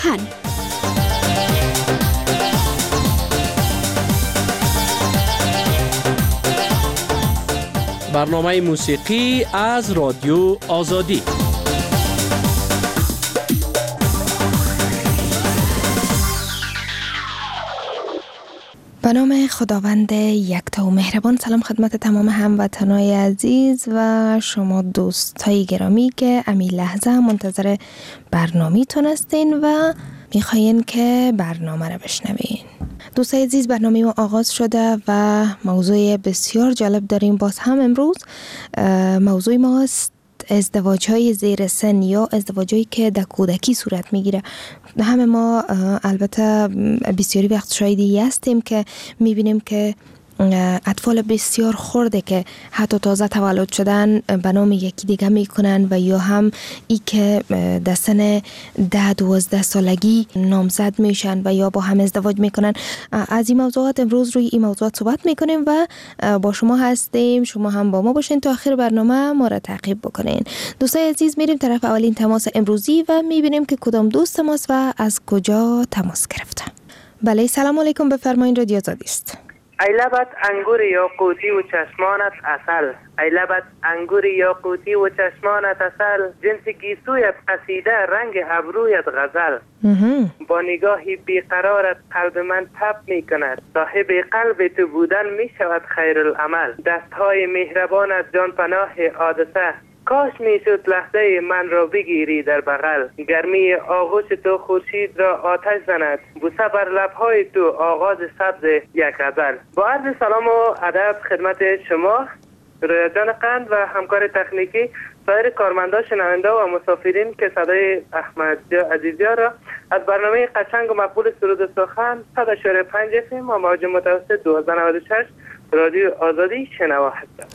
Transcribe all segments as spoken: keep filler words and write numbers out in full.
برنامه موسیقی از رادیو آزادی. به نام خداوند یکتا و مهربان. سلام خدمت تمام هموطنان عزیز و شما دوستای گرامی که امی لحظه منتظر برنامه تون هستین و میخواین که برنامه رو بشنوین. دوستای عزیز، برنامه ما آغاز شده و موضوع بسیار جالب داریم. باز هم امروز موضوع ماست ازدواج‌های زیر سن یا ازدواج‌هایی که در کودکی صورت میگیره. همه ما البته بسیاری وقت شاهدی هستیم که میبینیم که اطفال بسیار خرده که حتی تازه تولد شدن به نام یکی دیگه میکنن و یا هم ای که در سن ده دوازده سالگی نامزد میشن و یا با هم ازدواج میکنن. از این موضوعات امروز روی این موضوعات صحبت میکنیم و با شما هستیم. شما هم با ما باشین تا آخر برنامه ما را تعقیب بکنین. دوستای عزیز، میریم طرف اولین تماس امروزی و میبینیم که کدام دوست ماست و از کجا تماس گرفته. بله، سلام علیکم، بفرمایید، رادیو آزادی است. ای لبت انگور یاقوتی و چشمانت عسل، ای لبت انگور یاقوتی و چشمانت عسل، جنس گیسویت قصیده، رنگ ابرویت غزل. با نگاهی بیقرارت قلب من تپ می کند، صاحب قلب تو بودن می شود خیر العمل. دستهای مهربانت جان پناه حادثه، کاش میشد لحظه من را بگیری در بغل. گرمی آغوش تو خورشید را آتش زند، بوسه بر لبهای تو آغاز سبز یک غزل. با عرض سلام و ادب خدمت شما رویا جان قند و همکار تکنیکی، سایر کارمندان، شنونده و مسافرین که صدای احمد عزیزیار را از برنامه قشنگ و مقبول سرود سخن صد و شش و پنج اف ام و موج متوسط دویست و نود و شش رادیو آزادی شنوا هستند.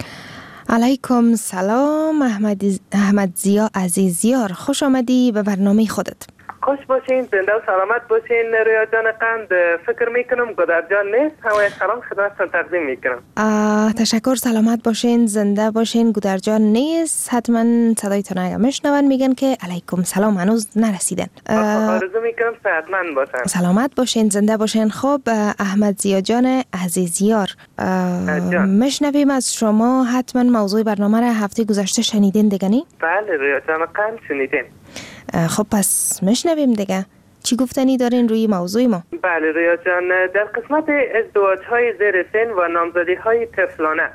علیکم سلام احمد احمد زیا عزیزیار، خوش آمدی به برنامه خودت. خوش باشین، زنده و سلامت باشین. رویا جان قند، فکر میکنم گودر جان نیست، همه سلام خدمتتون تقدیم میکنم. تشکر، سلامت باشین، زنده باشین. گودر جان نیست، حتما صدایتون اگه میشنون میگن که علیکم سلام، هنوز نرسیدن. آرزو میکنم صحتمند باشن، سلامت باشین، زنده باشین. خب احمد زیا جان عزیزیار، میشنویم از شما. حتما موضوع برنامه را هفته گذشته شنیدین دیگه نی؟ بله رویا جان قند شنیدین. خب پس میشنویم دیگه، چی گفتنی دارین روی موضوع ما؟ بله رویا جان، در قسمت ازدواج های زیر سن و نامزدی های طفلانه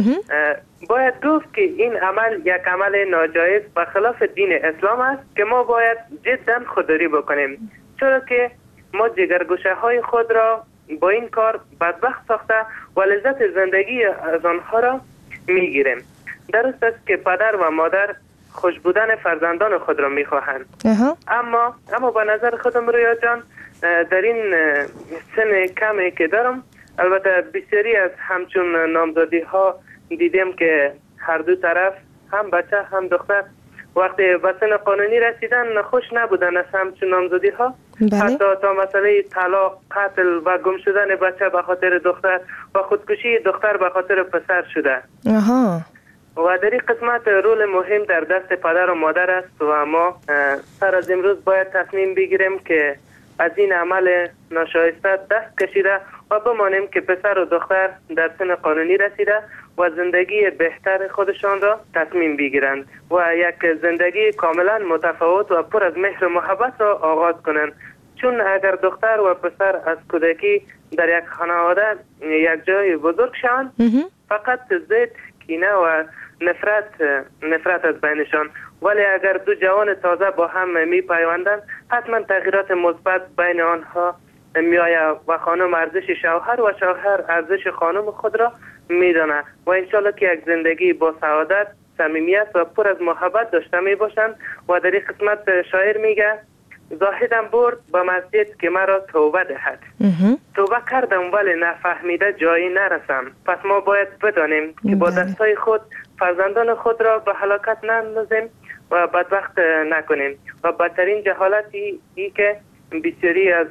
باید گفت که این عمل یک عمل ناجایز و خلاف دین اسلام است که ما باید جدا خودداری بکنیم، چرا که ما جگرگوشه های خود را با این کار بدبخت ساخته و لذت زندگی از آنها را میگیریم. درست است که پدر و مادر خوش بودن فرزندان خود را میخواهند، اما اما به نظر خودم رویا جان، در این سن کمی که دارم، البته بسیاری از همچون نامزدی ها دیدیم که هر دو طرف، هم بچه هم دختر، وقتی به سن قانونی رسیدن خوش نبودن از همچون نامزدی ها. بله. حتی تا مسئله طلاق، قتل و گم شدن بچه به خاطر دختر و خودکشی دختر به خاطر پسر شده. آها. و در این قسمت رول مهم در دست پدر و مادر است و ما سر از امروز باید تصمیم بگیریم که از این عمل ناشایسته دست کشیده و بمانیم که پسر و دختر در سن قانونی رسیده و زندگی بهتر خودشان را تصمیم بگیرند و یک زندگی کاملا متفاوت و پر از مهر و محبت را آغاز کنند. چون اگر دختر و پسر از کودکی در یک خانواده یک جای بزرگ شوند، فقط ضد، کینه و نفرت نفرت از بینشان، ولی اگر دو جوان تازه با هم می پیوندند، حتما تغییرات مثبت بین آنها می آید و خانم ارزش شوهر و شوهر ارزش خانم خود را می داند و انشالله که یک زندگی با سعادت، صمیمیت و پر از محبت داشته می باشند. و در این قسمت شاعر میگه: زاهدم برد به مسجد که مرا توبه دهد، توبه کردم ولی نفهمیده جایی نرسم. پس ما باید بدانیم که با دستای خود فرزندان خود را به هلاکت نندازیم و بدبخت نکنیم. و بدترین جهالتی ای که بسیاری از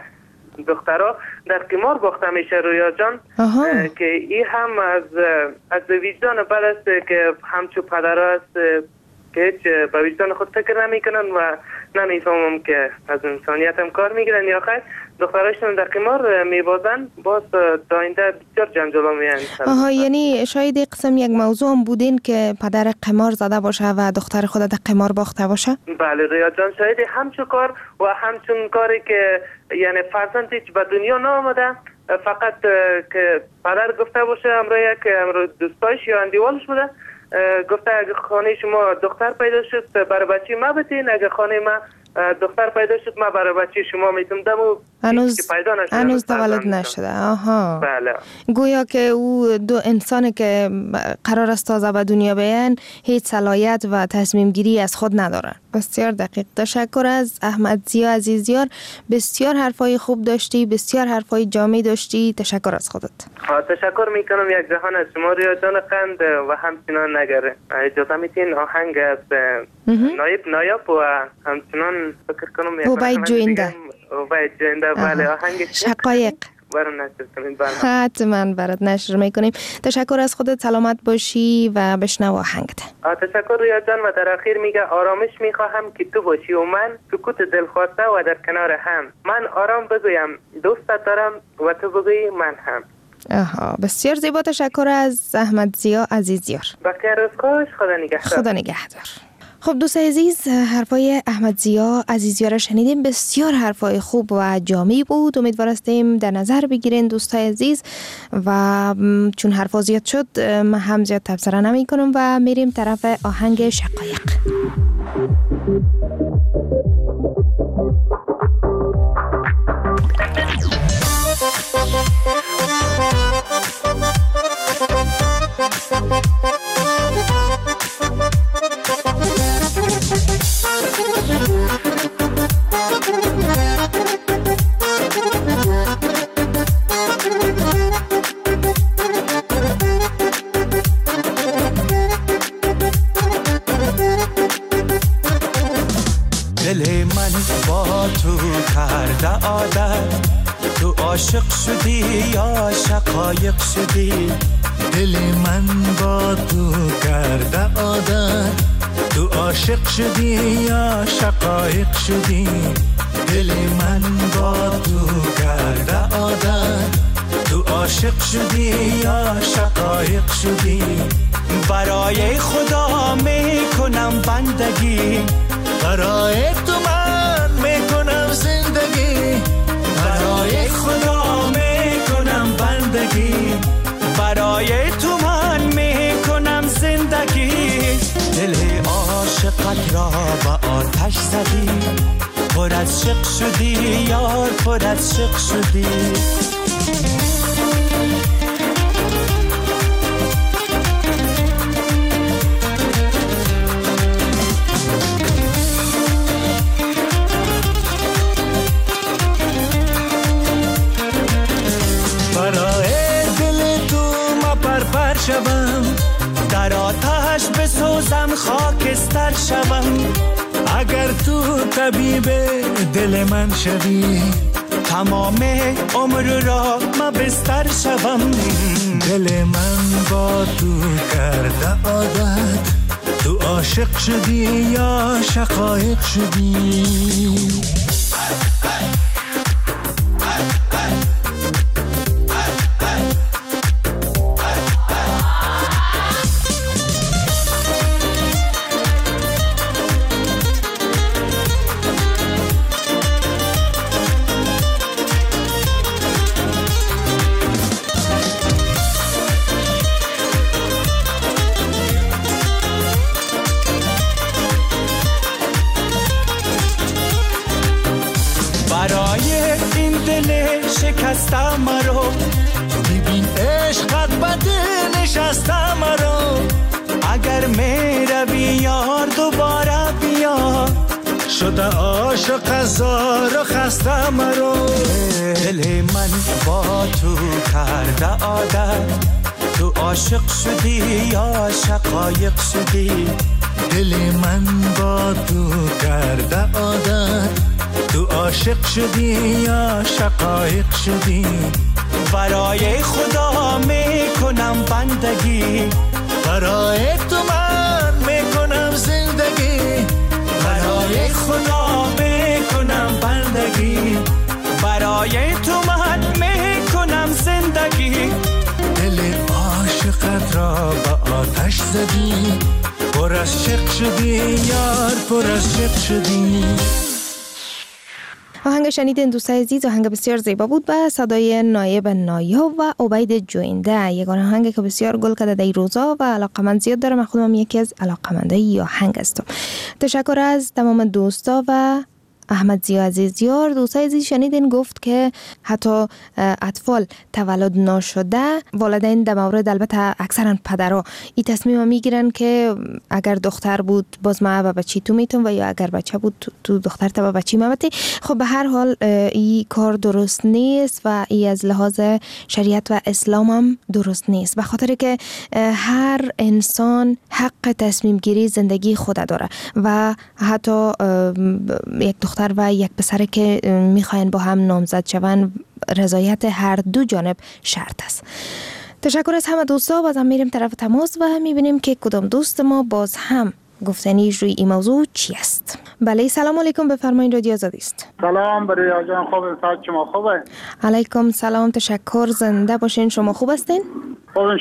دخترها در قمار باخته میشه رویا جان، که این هم از از وجدان بد است که همچو پدرها است که هیچ به وجدان خود فکر نمی کنن و نمیفهمم که از انسانیتم کار میگیرن یا خیر دختراشون در قمار میبازن باز داینده بسیار جنجالا میان. آها، یعنی شاید این قسم یک موضوع هم بودین که پدر قمار زده باشه و دختر خود در قمار باخته باشه؟ بله ریا جان، شاید همچون کار و همچون کاری که یعنی فرزند هیچ به دنیا نامده، فقط که پدر گفته باشه امروز یک امروز دوستایش یا اندیوالش بوده گفته اگه خانه شما دختر پیدا شد برای بچه ما بتین، اگه خانه ما دختر پیدا شد ما برای بچه شما میتونم دمو هنوز پیدا نشده هنوز تولد نشده. آها، بله. گویا که او دو انسانی که قرار است تازه به دنیا بیان هیچ صلاحیت و تصمیم گیری از خود ندارن. بسیار دقیق. تشکر از احمد ضیا عزیزیار، بسیار حرفای خوب داشتی، بسیار حرفای جامع داشتی. تشکر از خودت. تشکر میکنم یک جهان از شما ریا جان قند و همچنان نگره. اجازه میتین آهنگ از نایب نایب و همچنان فکر کنم یک اوبید جوینده اوبید جوینده بله آهنگ شقایق برای نشر کنید. بله حتما برات نشر میکنیم. تشکر از خودت، سلامت باشی و بشنو آهنگت. تشکر ریا جان و در اخیر میگه آرامش میخواهم که تو باشی و من سکوت دلخواسته و در کنار هم، من آرام بگویم دوستت دارم و تو بگویی من هم. آها، بسیار زیبا. تشکر از احمد ضیا عزیزیار. بخیر روز خوش، خدا نگهدار. خدا نگهدار. خب دوست عزیز، حرفای احمد ضیا عزیزیار شنیدیم، بسیار حرفای خوب و جامعی بود. امیدوار هستیم در نظر بگیرین دوستای عزیز و چون حرفا زیاد شد من هم زیاد تبصره نمی کنم و میریم طرف آهنگ شقایق. دل من با تو کرده عادت، تو عاشق شدی یا شقایق شدی. دل من با تو کرده عادت، تو عاشق شدی یا شقایق شدی. دل من با تو کرده عادت، تو عاشق شدی یا شقایق شدی. برای خدا میکنم بندگی، برای تو من میکنم زندگی. برای خدا میکنم بندگی، برای تو من میکنم زندگی. دل عاشقت را به آتش زدی، پر از شق شدی یار، پر از شق شدی. شوم در آتش بسوزم خاکستر شوم. اگر تو طبیب دل من شوی، تمام عمر را ما بستر شوم. دل من با تو کرده عادت، تو عاشق شدی یا شقایق شدی. شکسته مرا، ببین عشقت بده نشسته مرا. اگر می روی یار دوباره بیا، شده عاشق هزار و خسته مرا. دل من با تو کرده عادت، تو عاشق شدی یا شقایق شدی. دل من با تو کرده عادت، تو عاشق شدی یا شقایق شدی. برای خدا میکنم بندگی، برای تو من میکنم زندگی. برای خدا برای تو محک میکنم زندگی. دل عاشقت را به آتش زدی، پر از شق شدی یار، پر از شق شدی. آهنگ شنیدین دوستای عزیز، آهنگ بسیار زیبا بود به صدای نایب نایاب و عبید جوینده. یک آهنگ که بسیار گل کرده در روزا و علاقمند زیاد دارم. من خودم یکی از علاقمندای آهنگ هستم. تشکر از تمام دوستا و احمد زیا عزیزیار. دوستای عزیز شنیدین گفت که حتی اطفال تولد ناشده والدین در مورد، البته اکثرا پدرها، این تصمیم میگیرن که اگر دختر بود باز ما به بچی تو میتون و یا اگر بچه بود تو, تو دختر تا به بچی ممتی. خب به هر حال این کار درست نیست و این از لحاظ شریعت و اسلام هم درست نیست، به خاطر که هر انسان حق تصمیم گیری زندگی خود داره و حتی یک دختر و یک پسر که میخواین با هم نامزد شوند، رضایت هر دو جانب شرط است. تشکر از همه دوستا. باز هم میریم طرف تماس و میبینیم که کدام دوست ما باز هم گفتنیش روی این موضوع چی است. بله سلام علیکم، بفرمایید رادیو آزادی است. سلام برای آجان، خوب ساعت شما خوبه؟ علیکم سلام، تشکر، زنده باشین. شما خوب هستین؟ خوبه.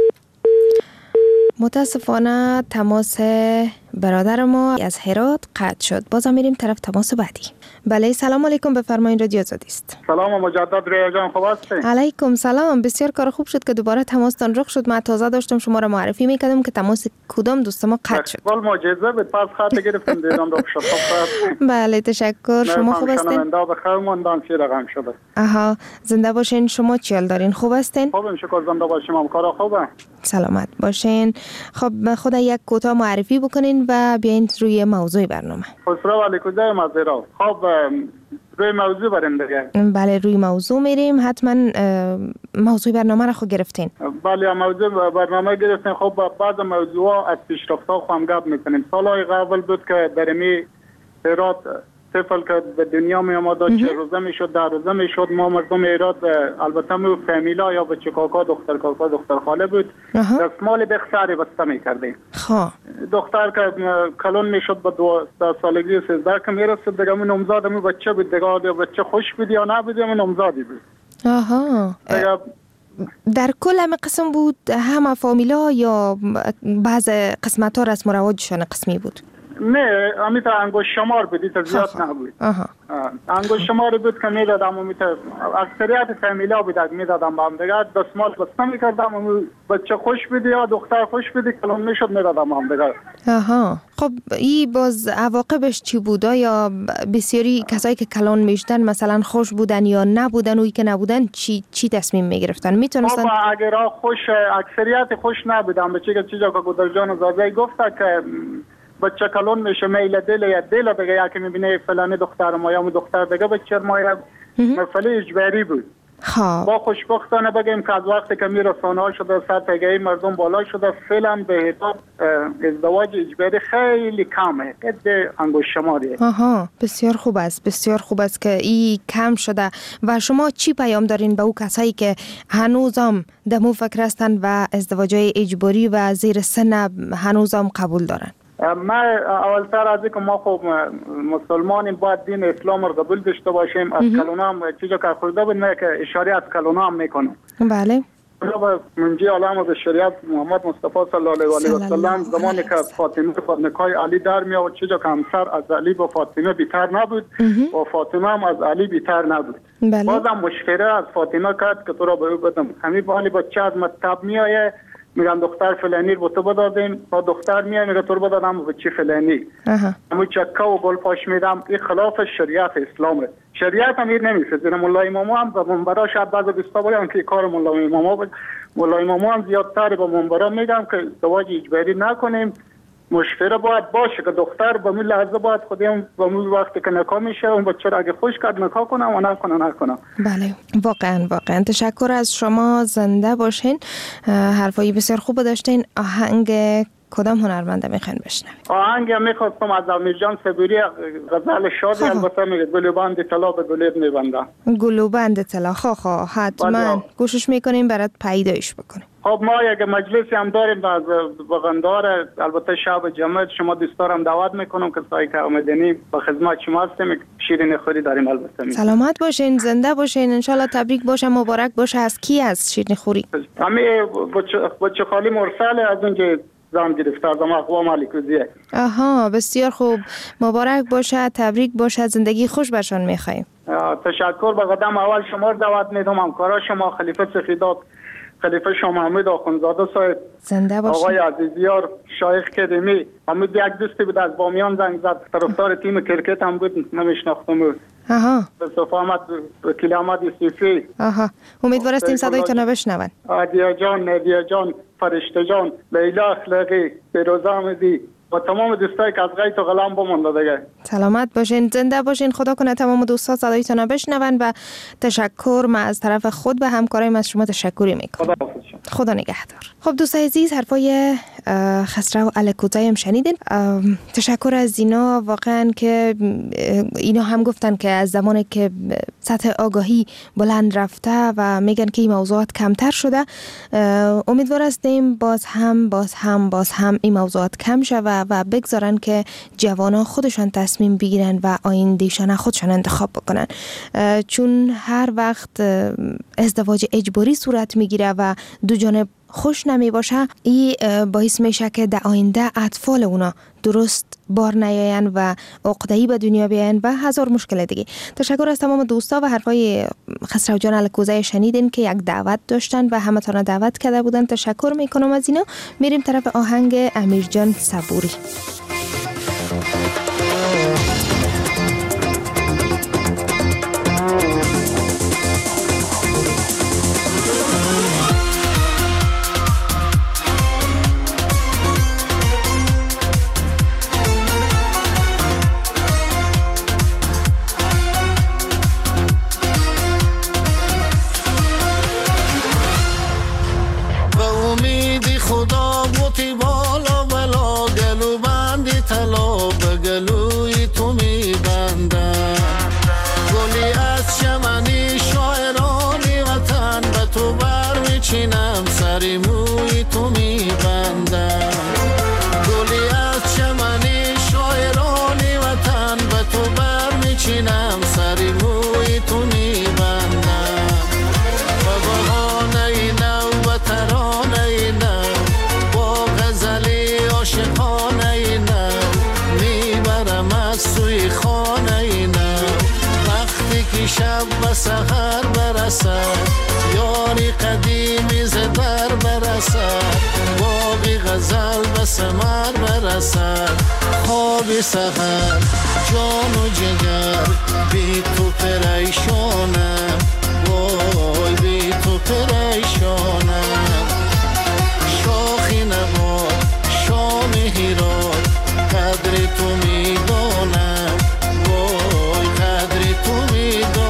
متاسفانه تماس برادر ما از هرات قطع شد. بازم میریم طرف تماس بعدی. بله سلام علیکم، بفرمایید رادیو آزادی است. سلام مجدد ریا جان، خوب هستین؟ علیکم سلام، بسیار کار خوب شد که دوباره تماستان رخ شد. من تازه داشتم شما را معرفی میکردم که تماس کدام دوست ما قطع شد. ولی معجزه بود، پس خط گرفتم دیدم رخ شد. بله تشکر. شما خوب هستین؟ شنونده بخیر موندن چی رقم شده. آها زنده باشین. شما چی حال دارین؟ خوب هستین؟ خوبم شکر، زنده باشیم. هم کارا خوبه؟ سلامت باشین. خب خود یک کوتاه معرفی بکنین و بیاین روی موضوع برنامه. خسرو علی کجای مزیرا. خب روی موضوع بریم دیگه. بله روی موضوع میریم. حتما موضوع برنامه را خود گرفتین. بله موضوع برنامه گرفتین. خب بعض موضوعا از پیشرفت‌ها خواهم گپ میکنیم. سالهای قبل بود که در می هرات طفل که به دنیا می آمد چه روزه می شد، در روزه می شد. ما مردم ایراد البته می فامیلا یا بچه کاکا، دختر کاکا، دختر خاله بود، دستمال بخساری بسته می کردیم. خواه دختر که کلون می شد به دوازده سالگی سیزده که می رسید دیگه من نمزاد می بچه بود دیگه، یا بچه خوش بود یا نبود یا من نمزادی بود. آها در کل همه قسم بود، همه فامیلا یا بعض قسمت ها رسم و رواجشان قسمی بود؟ نه امیت انگوش شمار بود، تا زیاد نبود. انگوش شمار بود که میدادم امیت اکثریت فامیلا بود میدادم به هم دیگه، دستمال بسته میکردم امیت بچه خوش بودی یا دختر خوش بودی کلون میشد میدادم به هم دیگه. آها خب این باز عواقبش چی بود؟ یا بسیاری کسایی که کلون میشدن مثلا خوش بودن یا نبودن، اوی که نبودن چی چی تصمیم میگرفتن؟ میتونستن خب اگر خوش اکثریت خوش نبودن، به چیزی چیزا که گودرجان زاده گفت که بچه کلون میشه میل دل یا دل دیگه، یا که میبینه فلانی دختر ما یا دختر دیگه بچه ما یا مسئله اجباری بود. خواه با خوشبختانه بگیم که از وقتی که میرسانه ها شده سر پیگهی مردم بالا شده، فعلا به حساب ازدواج اجباری خیلی کمه، قد انگوش شماریه. آها بسیار خوب است، بسیار خوب است که این کم شده. و شما چی پیام دارین به او کسایی که هنوزم دمو فکر هستن و ازدواجای اجباری و زیر سن هنوزم قبول دارن؟ ما اولتر از اینکه ما خب مسلمانیم باید دین اسلام رو قبول داشته باشیم. از کلونام چیزا که خورده بود نه که اشاره از کلونام میکنم. بله منجی عالم به شریعت محمد مصطفی صلی الله علیه و سلم زمانی که فاطمه با نکای علی در می آورد، چیزا که همسر از علی با فاطمه بیتر نبود و فاطمه هم از علی بیتر نبود. بله. بازم مشوره از فاطمه کرد که تو را به او بدم، همین بالی بچه از مکتب میایه میگن دختر فلانی رو تو بدادیم، با دختر میای میگه تو رو بدادم به چی فلانی. همو چکه و گل پاش میدم. این خلاف شریعت اسلامه. شریعت هم این نمیشه. زیرا مولا امامو هم به منبرا شاید بعضا بیستا باید که کار مولا امامو بود. مولا امامو هم زیادتر به منبرا میگم که ازدواج اجباری نکنیم. مشوره باید باشه که دختر به اون لحظه باید خودم به اون وقتی که نکاح میشه اون بچه را اگه خوش کرد نکاح کنم و نکنه نکنم. بله واقعا واقعا تشکر از شما، زنده باشین. حرفایی بسیار خوب داشتین. آهنگ کدام هنرمنده میخواین بشنوید؟ آهنگ میخواستم از امیرجان صبوری غزل شادی، البته میگه گلوبند طلا به گلوب میبنده. گلوبند طلا. خواه خواه حتما گوشش میکنیم برات پیدایش بکنیم. خب ما یک مجلسی هم داریم از بغندار، البته شب جمعه شما دوستا هم دعوت میکنم که سایه که آمدنی با خدمت شما هستیم، شیرینی خوری داریم البته. سلامت باشین، زنده باشین، انشالله تبریک باشه، مبارک باشه. از کی از شیرینی خوری؟ همه بچه خالی مرسل از اونجا زن گرفته از اقوام علیکوزیه. آها بسیار خوب، مبارک باشه، تبریک باشه، زندگی خوش برشان میخوایم. تشکر. به قدم اول شما رو دعوت میدم، همکارا شما، خلیفه سخیدات، خلیفه شاه محمود آخوندزاده صاحب، زنده باشین. آقای عزیزیار، شایخ کریمی، همین یک دوستی بود از بامیان زنگ زد، طرفدار تیم کرکت هم بود، نمیشناختم. آها. مصطفی احمد، وکیل احمد یوسفی. آها. امیدوارستیم صدایتون رو بشنون. عادیه جان، ندیه جان، فرشته جان، لیلا اخلاقی، فیروزه احمدی و تمام دوستایی که از غیط و قلم بمونده دیگه. سلامت باشین، زنده باشین. خدا کنه تمام دوستا صدایتون رو بشنون و تشکر. من از طرف خود به همکارایم از شما تشکری میکنم. خدا خدا نگهدار. خب دوستای عزیز، حرفای خسرو الکوزی هم شنیدین. تشکر از اینا، واقعا که اینا هم گفتن که از زمانی که سطح آگاهی بلند رفته و میگن که این موضوعات کمتر شده، امیدوار هستیم باز هم باز هم باز هم این موضوعات کم شوه و بگذارن که جوانان خودشان تصمیم بگیرن و آیندهشان خودشان انتخاب بکنن، چون هر وقت ازدواج اجباری صورت میگیره و دو جانب خوش نمی باشه، این باعث میشه که در آینده اطفال اونا درست بار نیاین و عقده‌ای به دنیا بیاین و هزار مشکل دیگه. تشکر از تمام دوستا و حرفای خسرو جان الکوزی شنیدین که یک دعوت داشتن و همه تانا دعوت کرده بودن. تشکر میکنم از اینا. میریم طرف آهنگ امیرجان صبوری. شب و سحر برسد، یاری قدیمی زدر برسد، باقی غزل به ثمر برسد، خواب سحر جان و جگر بی تو پریشانم، وای بی تو پریشانم. شاخی نباد شام هیراد قدر تو میدانم، وای قدر تو میدانم.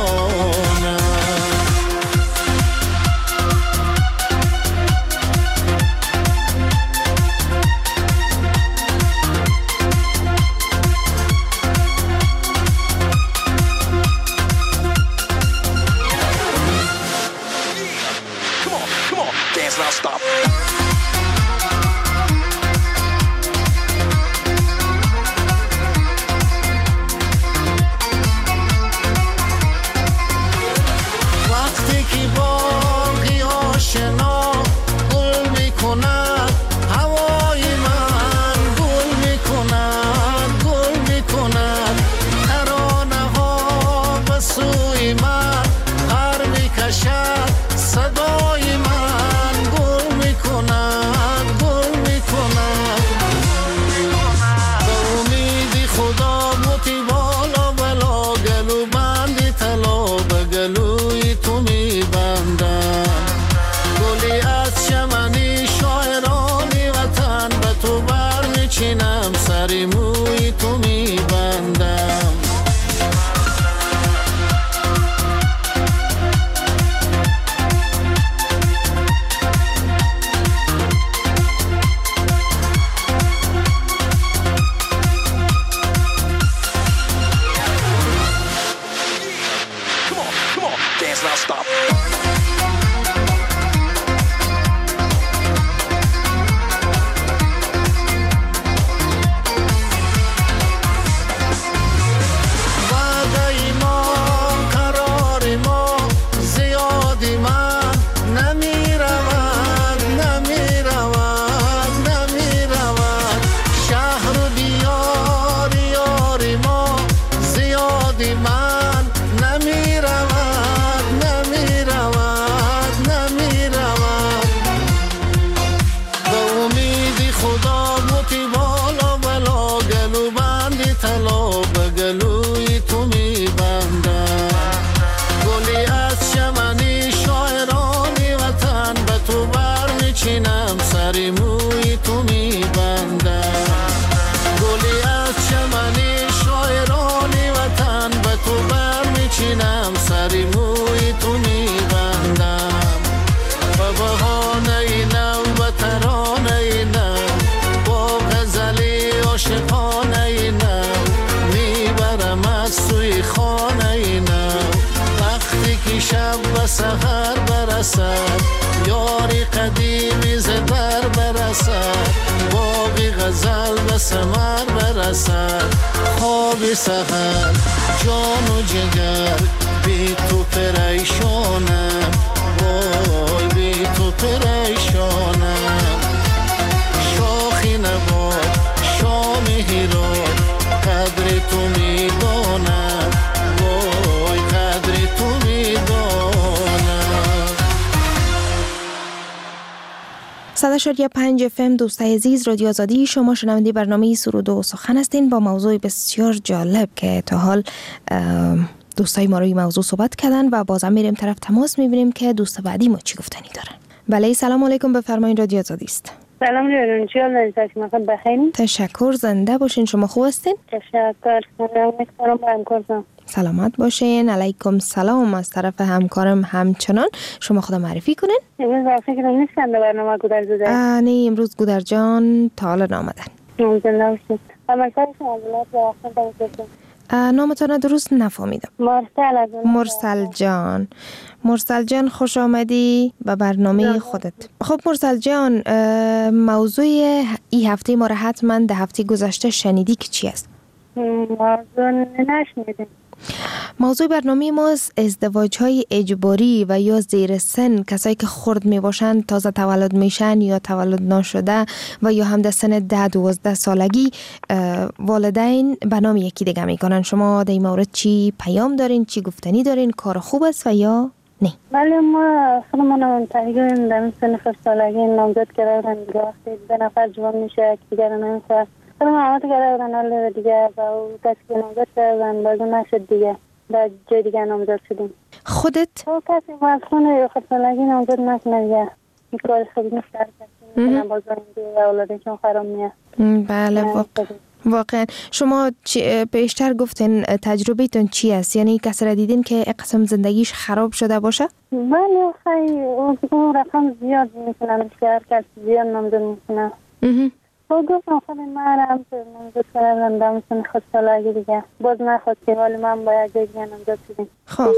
میکنم سری موی تو میبندم و بهانه نو و ترانه نو با غزلی عاشقانه نو میبرم از سوی خانه نو وقتی که شب و سحر برسد یاری قدیمی ز در برسد باقی غزل به ثمر برسد خواب سحر جان و جگر بی تو پریشانم وای بی تو پریشانم شاخی نباد شام هیراد قدر تو میدانم وای قدر تو میدانم. صد و شش و پنج اف ام دوستای عزیز رادیو آزادی، شما شنونده برنامه سرود و سخن هستین با موضوع بسیار جالب که تا حال دوستای ما روی موضوع صحبت کردن و بازم میریم طرف تماس میبینیم که دوست بعدی ما چی گفتنی دارن. بله سلام علیکم، بفرمایید رادیو آزادی است. سلام علیکم، چی حال دارید؟ بخیر. تشکر، زنده باشین. شما خوب هستین؟ تشکر. سلام با همکارم. سلامت باشین. علیکم سلام از طرف همکارم همچنان. شما خدا معرفی کنین. امروز وقتی که نیستن در برنامه گودر زده. نه امروز گودر جان تا حالا نامدن. زنده باشین. همکار شما ولات و وقت داشتید. نامتان درست نفهمیدم. مرسل مرسل جان. مرسل جان خوش آمدی به برنامه خودت. خب مرسل جان، موضوع این هفته ما را حتما ده هفته گذشته شنیدی که چی است؟ موضوع نشنیدم. موضوع برنامه ما ازدواج های اجباری و یا زیر سن، کسایی که خرد می باشن، تازه تولد میشن یا تولد ناشده و یا هم در سن ده دوازده سالگی والدین به نام یکی دیگه میکنن. شما در این مورد چی پیام دارین، چی گفتنی دارین؟ کار خوب است و یا نه؟ بله ما خودمون تقریبا در سن خمس سالگی نامزد کردن دیگه. وقتی دو نفر جوان میشه دیگه نمیشه خودم عمت کردن حال دیگه و کسی که نامزد کردن بازو نشد دیگه در جای دیگه نامزد شدیم. خودت؟ تو کسی مزخونه یا خود سالگی نامزد نکنه دیگه. این کار خوبی نیست در کسی میکنه بازو اینگه اولاده چون خرام میه. بله واقعا. واقعا شما بیشتر گفتین تجربیتون چی است؟ یعنی کسی را دیدین که یک قسم زندگیش خراب شده باشه؟ بله خیلی اون رقم زیاد میکنن که هر کس زیاد نامزد میکنه. با گفتم خود من هم که نامزد کردم در سن خود سالگی دیگه باز نخواد که ولی من باید دیگه نامزد شدیم. خب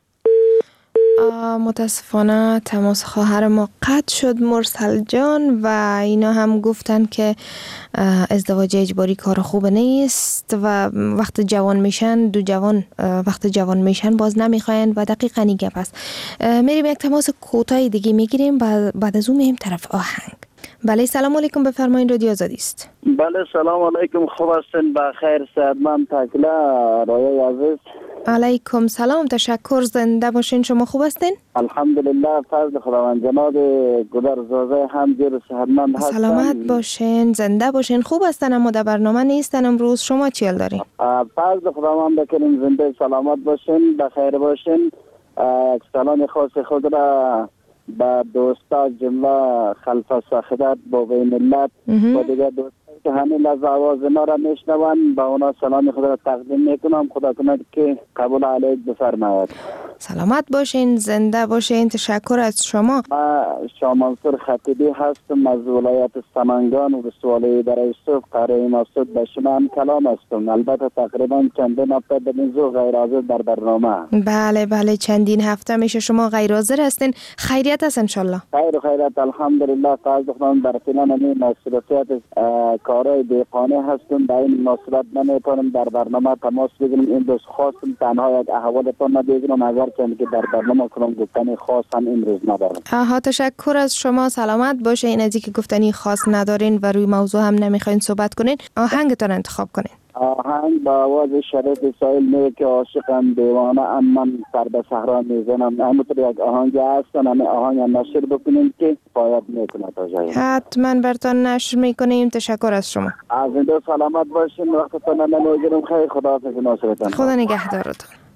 متاسفانه تماس خواهر ما قطع شد مرسل جان و اینا هم گفتن که ازدواج اجباری کار خوب نیست و وقت جوان میشن دو جوان وقت جوان میشن باز نمیخواین و دقیقاً این گپ است. میریم یک تماس کوتاه دیگه میگیریم بعد از اون میریم طرف آهنگ. بله سلام علیکم، بفرمایید رادیو آزادی است. بله سلام علیکم، خوب هستین؟ بخیر صحتمند تکله رایای عزیز. علیکم سلام، تشکر، زنده باشین. شما خوب هستین؟ الحمدلله فضل خداوند. جناب گودر زازه هم جور صحتمند هستن. سلامت باشین، زنده باشین. خوب هستن اما در برنامه نیستن امروز. شما چی حال دارین؟ فضل خداوند بکنیم، زنده سلامت باشین، بخیر باشین. سلام خاص خود را با دوستا جمله خلف ساخدت با بین ملت و دیگر دوستا که همین لحظه آواز ما را میشنوند با اونا سلام خود را تقدیم میکنم. خدا کند که قبول علیک بفرماید. سلامت باشین، زنده باشین. تشکر از شما. من شاه منصور خطیبی هستم از ولایت سمنگان و رسوالی در یوسف قاره مسعود. به شما هم کلام هستم. البته تقریبا چندین هفته بدین غیر حاضر در برنامه. بله بله چندین هفته میشه شما غیر حاضر هستین. خیریت هست ان شاء الله؟ خیر و خیریت الحمدلله. فضل خداوند در فعلا همین مسئولیت کارهای دیقانه هستم. در این مسئولیت نمیتونم در برنامه تماس بگیرم. این دوست خواستم تنها یک احوالتون نبگیرم اگر که در برنامه کنم گفتنی خاص هم امروز ندارم. آها تشکر از شما. سلامت باشه. این ازی که گفتنی خاص ندارین و روی موضوع هم نمیخواین صحبت کنین، آهنگتون انتخاب کنین. آهنگ با آواز شریف سایل میگه که عاشقم دیوانه ام من سر به صحرا میزنم. همونطور یک آهنگ هستن، همه آهنگ نشر بکنیم که فایده میکنه تا جایی. حتما براتون نشر میکنیم. تشکر از شما. از این دو سلامت باشین. وقتتون نمیگیرم. خیلی خداحافظ ناصرتان. خدا نگهدارتون.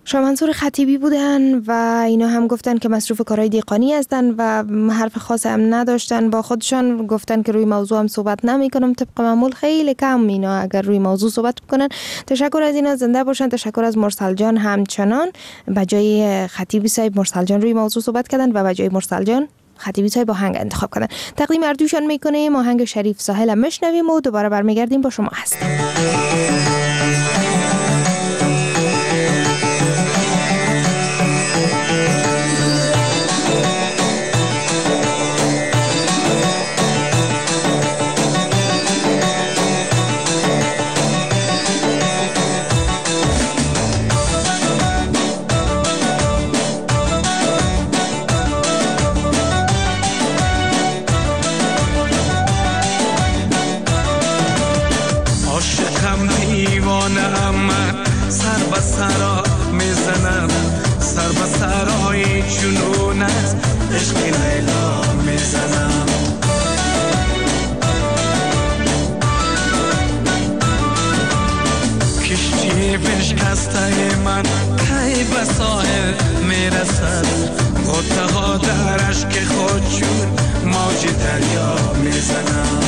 شاه منصور خطیبی بودن و اینا هم گفتن که مصروف کارهای دیقانی هستن و حرف خاص هم نداشتن با خودشان. گفتن که روی موضوع هم صحبت نمی کنم، طبق معمول خیلی کم اینا اگر روی موضوع صحبت بکنن. تشکر از اینا، زنده باشن. تشکر از مرسل جان همچنان. به جای خطیبی صاحب مرسل جان روی موضوع صحبت کردن و به جای مرسل جان خطیبی صاحب با آهنگ انتخاب کردن. تقدیم اردوشان میکنیم. آهنگ شریف ساحل میشنویم و دوباره برمیگردیم با شما هستیم. سرا میزنم سر به سرای جنونت عشق لیلا میزنم کشتی بشکسته من کی به ساحل میرسد غوطه ها در اشک خود چون موج دریا میزنم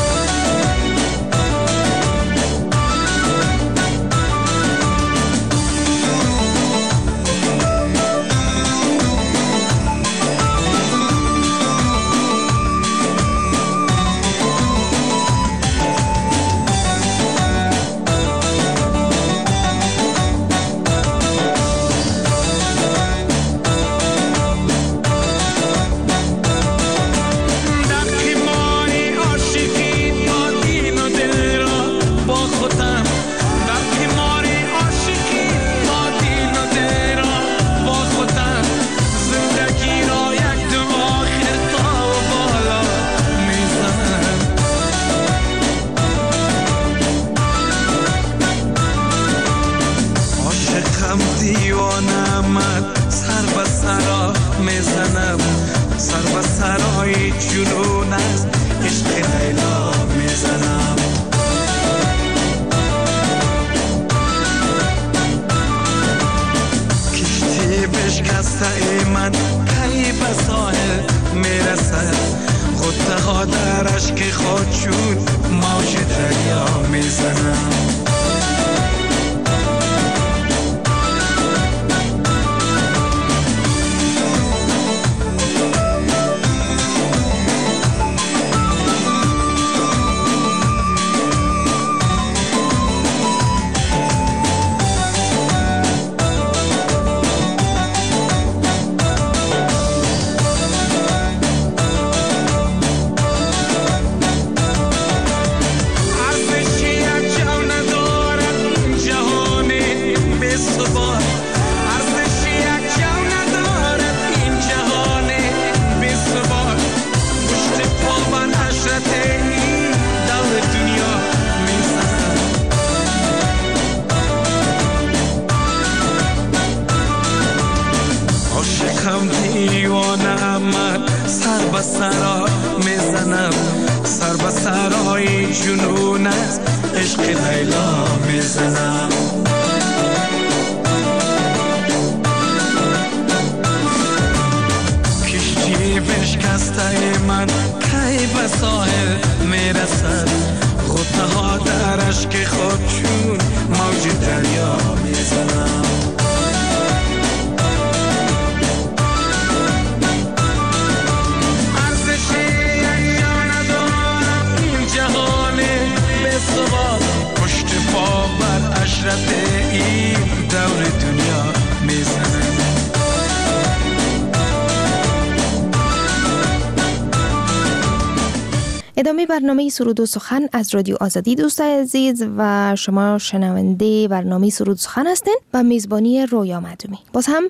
ادامه برنامه سرود و سخن از رادیو آزادی دوستای عزیز و شما شنونده برنامه سرود و سخن هستین و میزبانی رویا معدومی. باز هم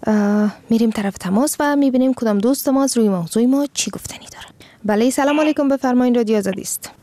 میریم طرف تماس و میبینیم کدام دوست ما از روی موضوع ما چی گفتنی داره. بله سلام علیکم، بفرمایید رادیو آزادی است.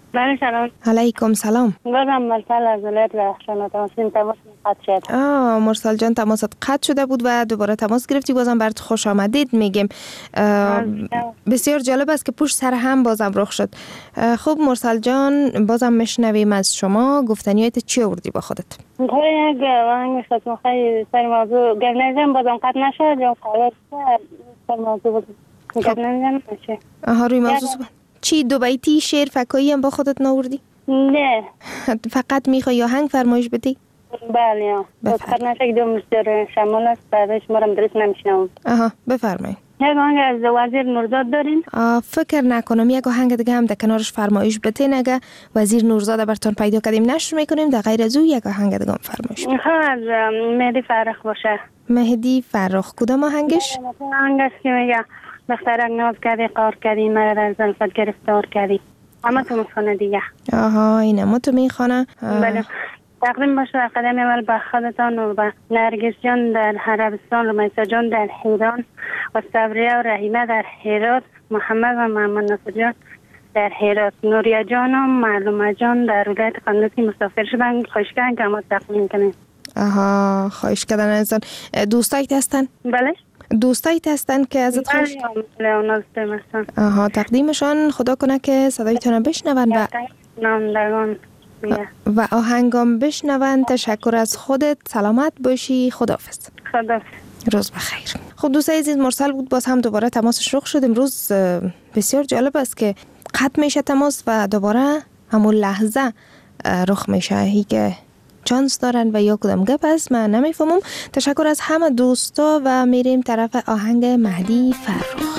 بله سلام. علیکم سلام. بازم مرسل از ولایت رخشان تماسین تماس قطع شد. آه مرسل جان تماست قطع شده بود و دوباره تماس گرفتی. بازم برات خوش آمدید میگیم. بسیار جالب است که پشت سر هم بازم رخ شد. خب مرسل جان بازم میشنویم از شما. گفتنیات چی آوردی با خودت؟ میخوای یک آهنگ خودم خیلی سر موضوع گرنیزم بازم قطع نشد یا خلاص سر موضوع بود. گرنیزم نشه. آها روی موضوع صحبت. چی دو بیتی شعر فکایی هم با خودت ناوردی؟ نه. فقط میخوای آهنگ فرمایش بدی؟ بله. فقط نشه دو مصدر شمال است بعدش ما رو درست نمیشنم. آها بفرمایید. یک آهنگ از وزیر نورزاد دارین؟ فکر نکنم یک آهنگ دیگه هم در کنارش فرمایش بدین. اگه وزیر نورزاد براتون پیدا کردیم نشر میکنیم. در غیر از او یک آهنگ دیگه هم فرمایش بدین. از مهدی فرخ باشه. مهدی فرخ کدام آهنگش؟ آهنگ است که میگه بخترک ناز کردی قار کردی مرا در زلفت گرفتار کردی. اما تو میخونه دیگه. آها این اما تو میخونه. بله. تقدیم باشه اقدام اول به خودتان و به نرگس جان در عربستان، رمیسا جان در ایران و صبریه و رحیمه در هرات، محمد و محمد ناصر جان در هرات، نوریا جان و معلومه جان در ولایت قندوز مسافر شدن. خواهش کردن که ما تقدیم کنیم. آها خواهش کردن ازتان. دوستایت هستن؟ بله. دوستایت هستن که ازت خواهش آها تقدیمشان خدا کنه که صدایتون بشنون و نامداران و آهنگام بشنون. تشکر از خودت. سلامت باشی. خداحافظ. خداحافظ. روز بخیر. خب دوستای عزیز مرسل بود. باز هم دوباره تماسش رخ شد. امروز بسیار جالب است که قطع میشه تماس و دوباره همون لحظه رخ میشه. هیگه چانس دارن و یا کدام گپ است من نمیفهمم. تشکر از همه دوستا و میریم طرف آهنگ مهدی فرخ.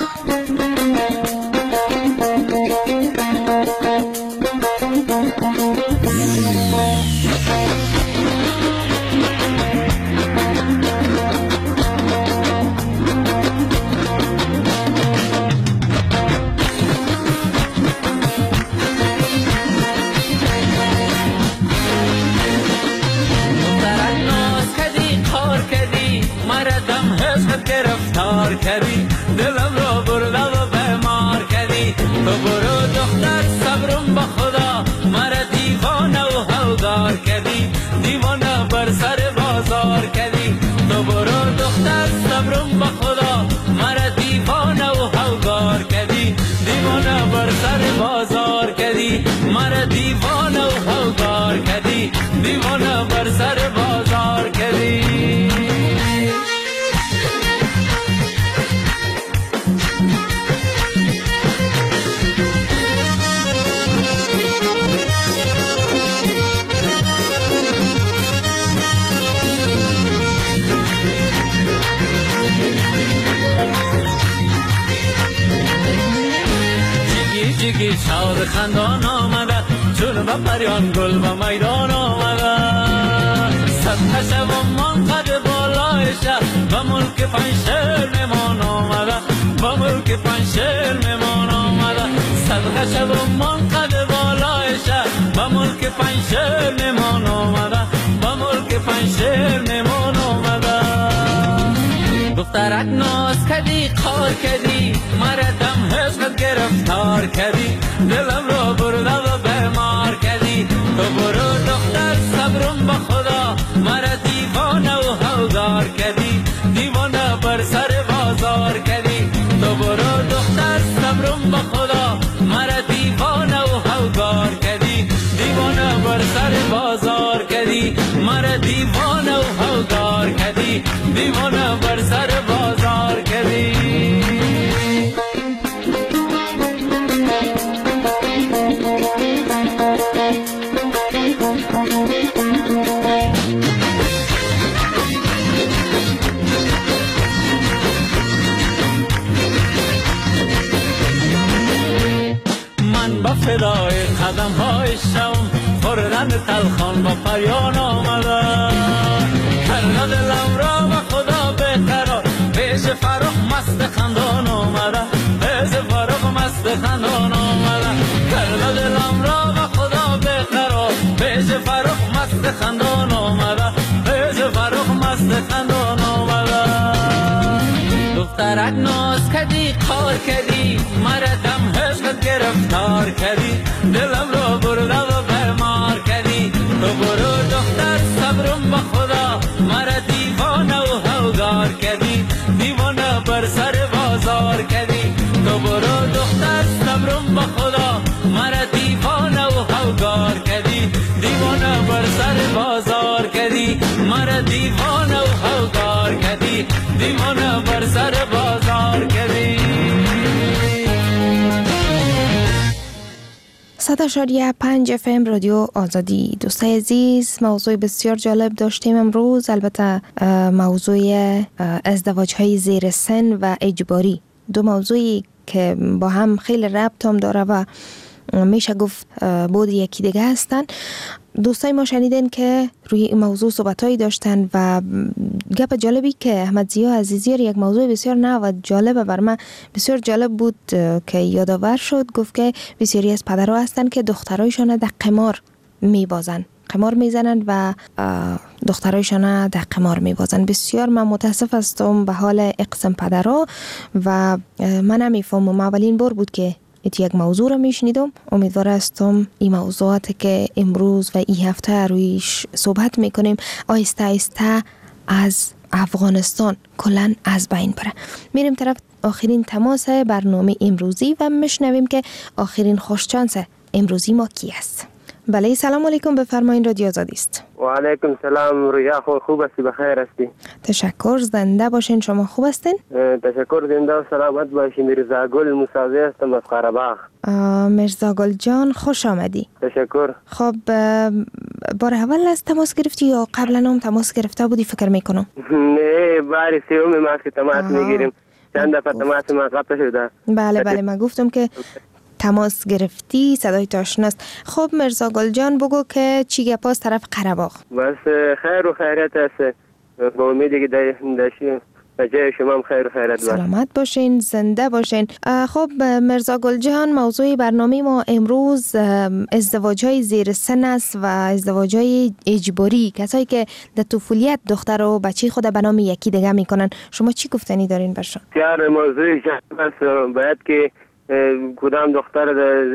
گرفتار کردی دلم را برده و بیمار کردی. تو برو دختر صبرم با خدا مرا دیوانه و هوگار کردی. دیوانه بر سر بازار کردی. تو برو دختر صبرم با خدا مرا دیوانه و هوگار کردی. دیوانه بر سر بازار کردی. مرا دیوانه و هوگار کردی. دیوانه بر سر بازار کردی. جگی شاد خندان آمده چون به پریان گل به میدان آمده. صد خشب و منقد بالایشه به ملک پنشیر میمان آمده. به ملک پنشیر میمان آمده. صد خشب و منقد بالایشه به ملک پنشیر میمان آمده. به ملک پنشیر میمان آمده. دخترک ناز کردی قار کردی مرا دم حسنت گرفتار کردی. دلم را برده و بیمار کردی. تو برو دختر صبرم با خدا مرا دیوانه و هوگار کردی. دیوانه بر سر بازار کردی. تو برو دختر صبرم با خدا مرا دیوانه و هوگار کردی. دیوانه بر سر بازار کردی. مرا دیوانه و هوگار کردی. دیوانه بر سر بازار کردی. من با فدای قدم های شم خوردن تلخان با پریان آمده. کرده دلم را به خدا بقرار پیش فرخ مست خندان آمده. پیش فرخ مست خندان آمده. کرده دلم را به خدا بقرار پیش فرخ مست خندان آمده. پیش فرخ مست خندان آمده. دخترک ناز کردی قار کردی مرا دم عشقت گرفتار کردی دلم رو برده و برمار کردی تو برو دختر صبرم با خدا مرا دیوانه و هوگار کردی دیوانه بر سر بازار کردی تو برو دختر صبرم با خدا مرا دیوانه و هوگار کردی دیوانه بر سر بازار کردی مرا دیوانه و هوگار کردی دیوانه بر سر بازار کردی. صد و شش پنج اف ام رادیو آزادی. دوستای عزیز، موضوع بسیار جالب داشتیم امروز، البته موضوع ازدواج های زیر سن و اجباری، دو موضوعی که با هم خیلی ربط هم داره و میشه گفت بود یکی دیگه هستن. دوستای ما شنیدن که روی این موضوع صحبتایی داشتن و گپ جالبی که احمد ضیا عزیزی یک موضوع بسیار نو و جالب بر من بسیار جالب بود که یادآور شد. گفت که بسیاری از پدرها هستن که دخترایشان در قمار میبازن، قمار میزنن و دخترایشان در قمار میبازن. بسیار من متاسف هستم به حال اقسم پدرها و من نمیفهمم. اولین بار بود که یک موضوع رو میشنیدم. امیدوار هستم این موضوعاتی که امروز و این هفته رویش صحبت میکنیم آیسته آیسته از افغانستان کلن از بین بره. میریم طرف آخرین تماس برنامه امروزی و میشنویم که آخرین خوشچانس امروزی ما کی است. بله، سلام علیکم، بفرمایید، رادیو آزادی است. و علیکم سلام. رویا خو خوب هستی؟ بخیر هستی؟ تشکر، زنده باشین. شما خوب هستین؟ تشکر، زنده و سلامت باشین. میرزا گل موسوی هستم از قره‌باغ. میرزا گل جان، خوش آمدی. تشکر. خب بار اول از تماس گرفتی یا قبلا هم تماس گرفته بودی فکر میکنم؟ نه، بار سوم ما که تماس میگیریم. چند دفعه تماس ما قطع شده. بله بله، من گفتم که تماس گرفتی، صدای آشناست. خب مرزا گل جان، بگو که چی گپاس طرف قره‌باغ؟ بس خیر و خیریت است. با امیدی که داشتیم جای شما هم خیر و خیریت باشه. سلامت باشین، زنده باشین. خب مرزا گل جان، موضوع برنامه ما امروز ازدواج‌های زیر سن است و ازدواج‌های اجباری، کسایی که در طفولیت دختر و بچه خود به نام یکی دیگه میکنن. شما چی گفتنی دارین برشان؟ بسیار موضوع جالب است. باید که کدام دختر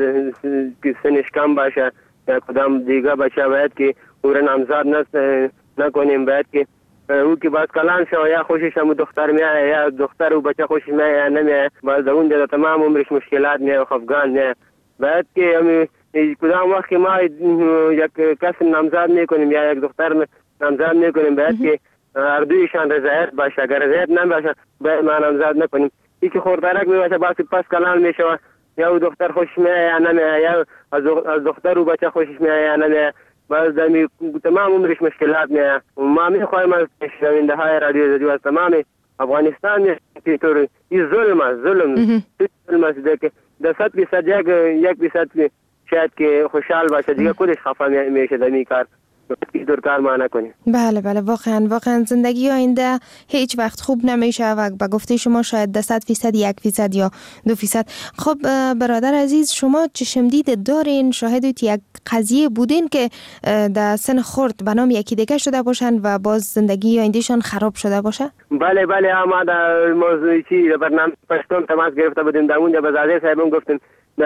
که سنش کم باشه یا کدام دیگه بچه باید که او را نامزد نکنیم. باید که او که باید کلان شو یا خوشش هم دختر میایه یا دختر و بچه خوشش میایه یا نمیایه، باید اونجا تمام عمرش مشکلات میایه و خفگان میایه. باید که کدام وقت که ما یک کس نامزد میکنیم یا یک دختر نامزد میکنیم، باید که هر دویشان رضایت باشه. اگر رضایت نباشه باید ما نامزد نکنیم. یکی خوردرک میباشه باید پس کلان میشه یا او دختر خوشش میایه یا نمیایه، یا از دختر و بچه خوشش میایه یا نمیایه، باز دمی تمام عمرش مشکلات میایه. ما میخوایم از شنونده های رادیو آزادی از تمام افغانستان که طور این ظلم است، ظلم ظلم است که در صد فیصد یک یک فیصد شاید که خوشحال باشه، دیگه خودش خفه میشه دمی کار دور کار ما نکنیم. بله بله، واقعا واقعا زندگی آینده هیچ وقت خوب نمیشه و به گفته شما شاید ده صد فیصد یک فیصد یا دو فیصد. خب برادر عزیز، شما چشم دید دارین، شاهد یک قضیه بودین که در سن خرد به نام یکی دیگه شده باشن و باز زندگی آیندهشان خراب شده باشه؟ بله بله، ما در موضوع چی برنامه پشتون تماس گرفته بودیم، در اونجا به زاده صاحبم گفتن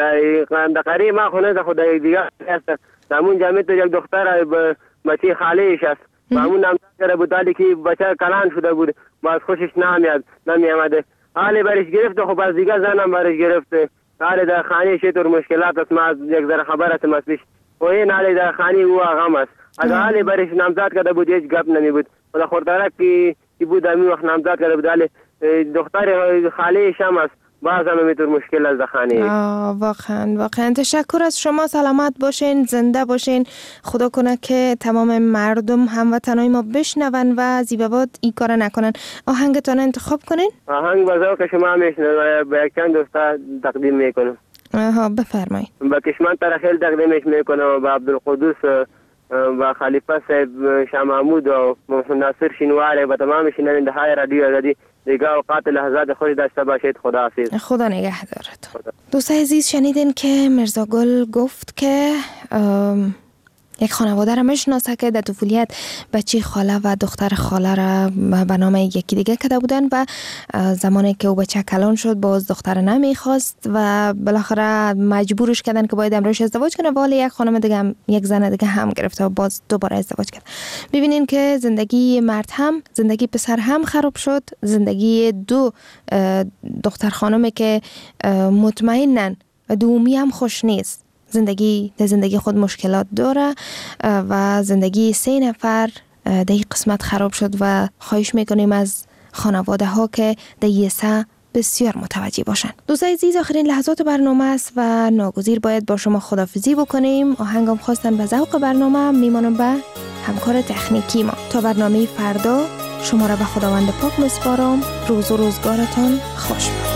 در قریه ما خونه در خود دیگه هست، در اونجا می تو یک دختر بچه خالیش است و همون نامزد کرده بود، حالی که بچه کلان شده بود، باز خوشش نمیاد نمیامده، حالی برش گرفت. خب باز دیگه زنم برش گرفت، حالی در خانه شیطور مشکلات است. ما یک ذره خبر است مسیش و این حالی در خانه او آغام است. اگر حالی برش نامزد کرده بود هیچ گپ نمی بود و در خوردرک که بود همین وقت نامزد کرده بود، حالی دختر خالیش هم است، باز هم میتور مشکل از خانه. واقعا واقعا تشکر از شما. سلامت باشین، زنده باشین. خدا کنه که تمام مردم هموطنای ما بشنون و زیباباد این کار نکنن. آهنگتان انتخاب کنین؟ آهنگ بازار که شما میشنن به یک چند دوستا تقدیم میکنم. آها بفرمایید. با کشمان ترخیل تقدیمش میکنم و با عبدالقدوس و خلیفه صاحب شاه محمود و محمد ناصر شینواره و تمام شنونده های رادیو آزادی دیگه اوقات لحظات خوش داشته باشید. خدا حافظ. خدا نگهدارت. دوست عزیز، شنیدین که مرزا گل گفت که یک خانواده را میشناسه که در طفولیت بچه خاله و دختر خاله را به نام یکی دیگه کده بودن و زمانی که او بچه کلان شد باز دختر نمیخواست و بالاخره مجبورش کردن که باید امروز ازدواج کنه، ولی یک خانم دیگه هم یک زن دیگه هم گرفته و باز دوباره ازدواج کرد. ببینین که زندگی مرد هم زندگی پسر هم خراب شد. زندگی دو دختر خانمی که مطمئنن دومی هم خوش نیست، زندگی در زندگی خود مشکلات داره و زندگی سه نفر در این قسمت خراب شد و خواهش میکنیم از خانواده ها که در این سه بسیار متوجه باشن. دوستای عزیز، آخرین لحظات برنامه است و ناگزیر باید با شما خداحافظی بکنیم. آهنگم خواستن به ذوق برنامه، میمانم به همکار تکنیکی ما. تا برنامه فردا شما را به خداوند پاک میسپارم. روز و روزگارتان خوش باد.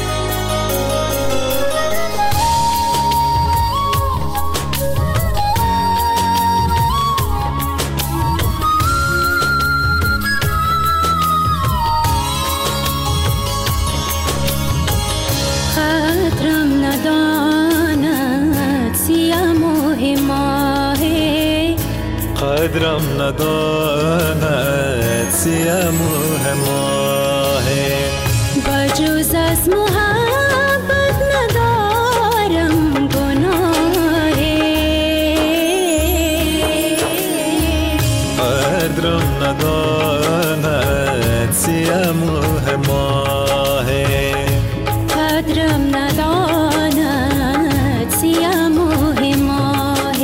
قدرم نداند سیم و هماه، بجز از محبت ندارم گناه. قدرم نداند سیم و هماه، قدرم نداند سیم و هماه.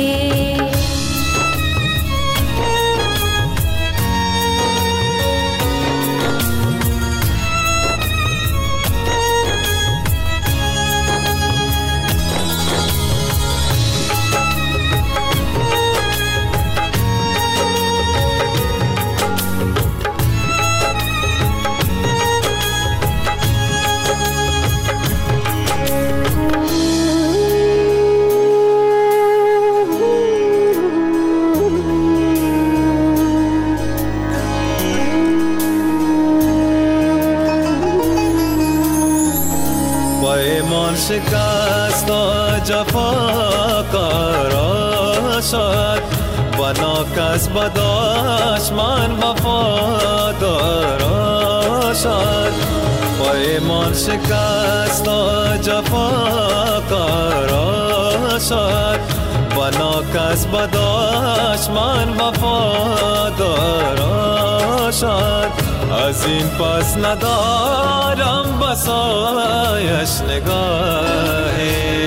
شکست و جفا کارا شد، بنا کس بداش من وفادارا شد. پیمان شکست و جفا کارا شد، بنا کس بداش من وفادارا شد. از این پس ندارم بسایش نگاهی،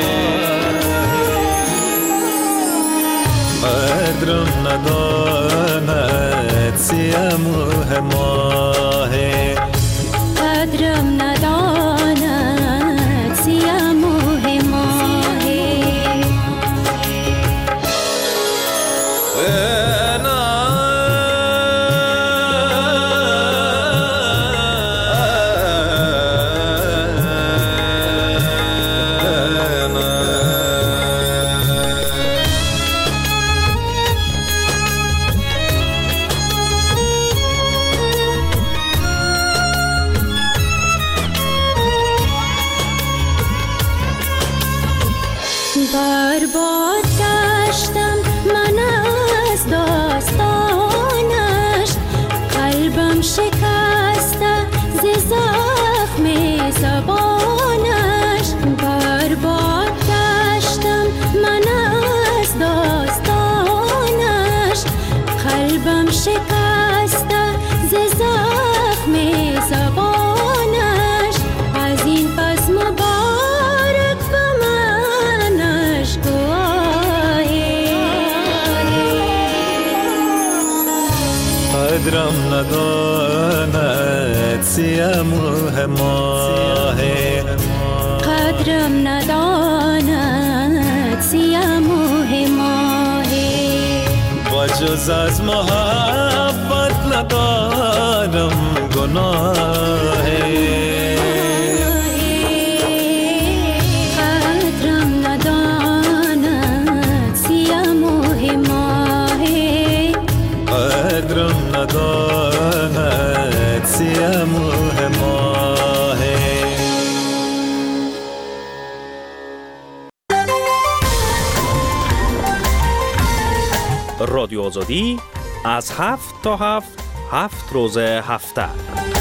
قدرم نداند سیم و هماه، قدرم نداند سیم و هماه. قدرم نداند سیم و هماه، قدرم نداند سیم و هماه. بجز از محبت ندارم گناه، قدرم نداند سیم و هماه، قدرم نداند سیم و هماه. رادیو آزادی از هفت تا هفت هفت روز هفته.